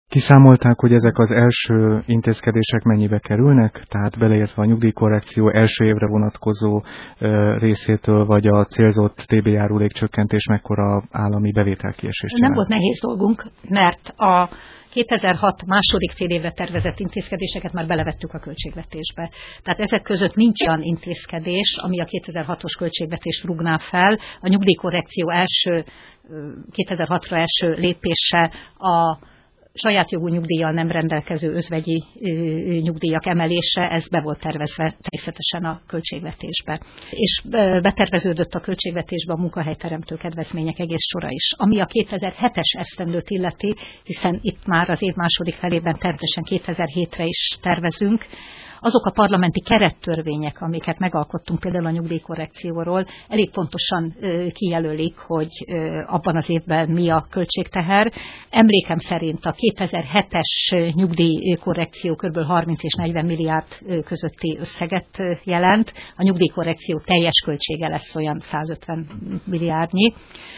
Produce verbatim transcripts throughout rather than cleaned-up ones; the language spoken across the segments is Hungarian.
Kiszámolták, hogy ezek az első intézkedések mennyibe kerülnek, tehát beleértve a nyugdíjkorrekció első évre vonatkozó ö, részétől, vagy a célzott té bé járulék csökkentés mekkora állami bevételkiesést jelent? Nem volt nehéz dolgunk, mert a kétezer-hat második fél évre tervezett intézkedéseket már belevettük a költségvetésbe. Tehát ezek között nincs olyan intézkedés, ami a kétezer-hatos költségvetést rúgná fel. A nyugdíjkorrekció első, kétezer-hatra első lépése a saját jogú nyugdíjjal nem rendelkező özvegyi nyugdíjak emelése, ez be volt tervezve természetesen a költségvetésbe. És beterveződött a költségvetésbe a munkahelyteremtő kedvezmények egész sora is. Ami a kétezer-hetes esztendőt illeti, hiszen itt már az év második felében természetesen kétezer-hétre is tervezünk, azok a parlamenti kerettörvények, amiket megalkottunk például a nyugdíjkorrekcióról, elég pontosan kijelölik, hogy abban az évben mi a költségteher. Emlékem szerint a kétezer-hetes nyugdíjkorrekció kb. harminc és negyven milliárd közötti összeget jelent, a nyugdíjkorrekció teljes költsége lesz olyan százötven milliárdnyi.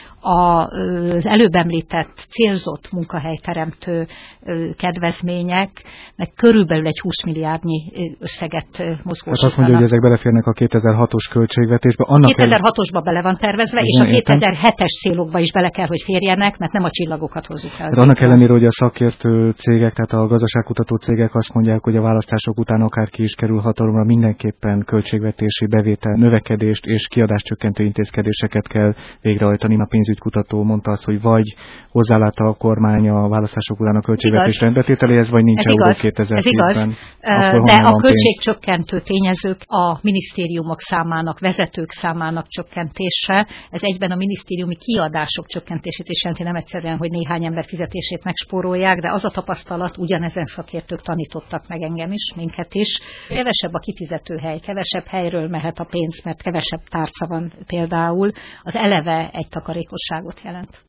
Az előbb említett célzott munkahelyteremtő kedvezmények, meg körülbelül egy húsz milliárdnyi összeget mozgósítanak. Hát azt mondja, hogy ezek beleférnek a kétezer-hatos költségvetésbe. Annak a kétezer-hatosba bele van tervezve, el... és a kétezer-hetes célokba is bele kell, hogy férjenek, mert nem a csillagokat hozzuk el. De annak ellenére, hogy a szakértő cégek, tehát a gazdaságkutató cégek azt mondják, hogy a választások után akár ki is kerül hatalomra, mindenképpen költségvetési bevétel növekedést és kiadáscsökkentő intézkedéseket kell végrehajtani. A pénzügykutató mondta azt, hogy vagy hozzálát a kormány a választások után a költségvetés rendbetételéhez, vagy nincs euró kétezer-tízben. De a költségcsökkentő tényezők a minisztériumok számának, vezetők számának csökkentése, ez egyben a minisztériumi kiadások csökkentését is jelenti, nem egyszerűen, hogy néhány ember fizetését megspórolják, de az a tapasztalat, ugyanezen szakértők tanítottak meg engem is, minket is. Kevesebb a kifizető hely, kevesebb helyről mehet a pénz, mert kevesebb tárca van például, az eleve egy takarékosságot jelent.